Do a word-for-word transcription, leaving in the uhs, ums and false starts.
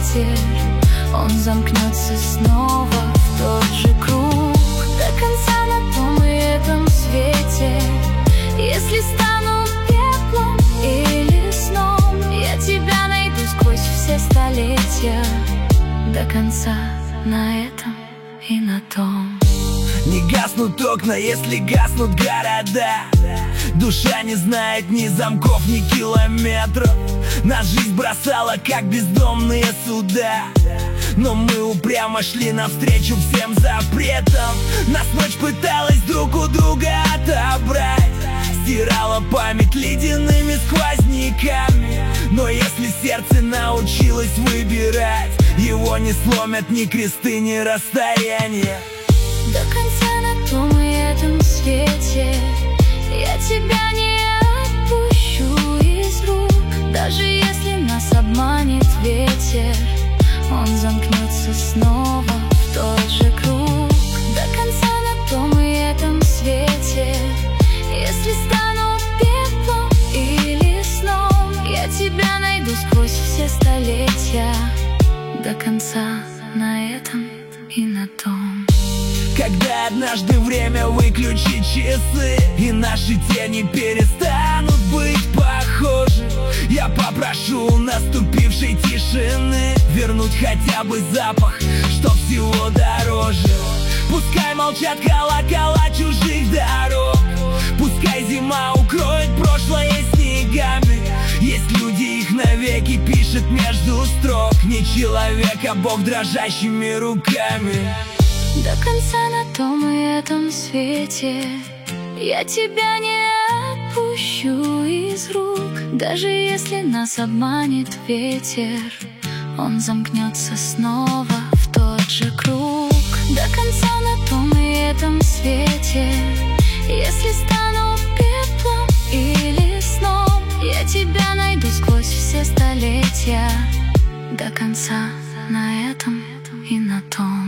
ветер, он замкнется снова в тот же круг. До конца на том и этом свете. Если стану пеплом или сном, я тебя найду сквозь все столетия. До конца на этом и на том. Не гаснут окна, если гаснут города. Душа не знает ни замков, ни километров. Нас жизнь бросала, как бездомные суда, но мы упрямо шли навстречу всем запретам. Нас ночь пыталась друг у друга отобрать, стирала память ледяными сквозняками. Но если сердце научилось выбирать, его не сломят ни кресты, ни расстояния. До конца на том и этом свете я тебя не отпущу из рук. Даже если нас обманет ветер, он замкнется снова в тот же круг. До конца на том и этом свете. Если стану пеплом или сном, я тебя найду сквозь все столетия. До конца на этом и на том. Когда однажды время выключит часы, и наши тени перестанут быть похожи, я попрошу у наступившей тишины вернуть хотя бы запах, что всего дороже. Пускай молчат колокола чужих дорог, пускай зима укроет прошлое снегами. Есть люди, их навеки пишет между строк. Не человек, а Бог дрожащими руками. До конца на том и этом свете я тебя не отпущу из рук. Даже если нас обманет ветер, он замкнется снова в тот же круг. До конца на том и этом свете. Если стану пеплом или сном, я тебя найду сквозь все столетия. До конца на этом и на том.